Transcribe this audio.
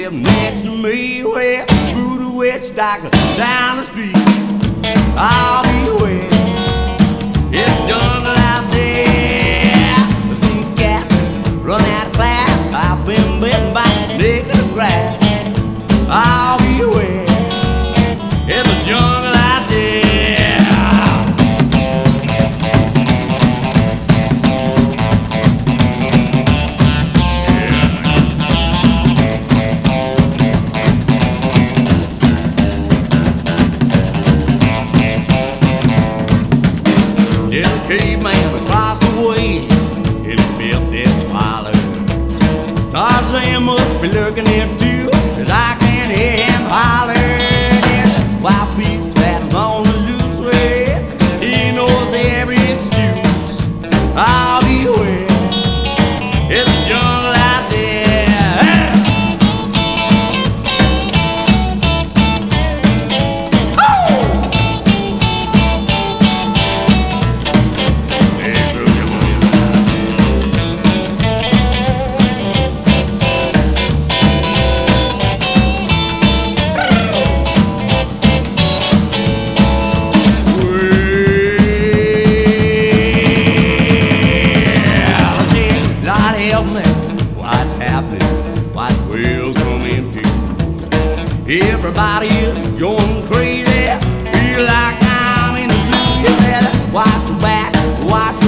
live next to me. Well, voodoo witch doctor down the street. I'll be where it's jungle out there. I've seen cats run out of class. I've been bitten by a snake in the grass. I'll be where it's a jungle out there. Caveman across the way, he built this parlor. Tarzan must be lurking there too, 'cause I can't hear him holler. There's wild beast that's on the loose way. He knows every excuse. I'll be where it's a jungle out there. Everybody is going crazy. Feel like I'm in a zoo. You better watch your back, watch your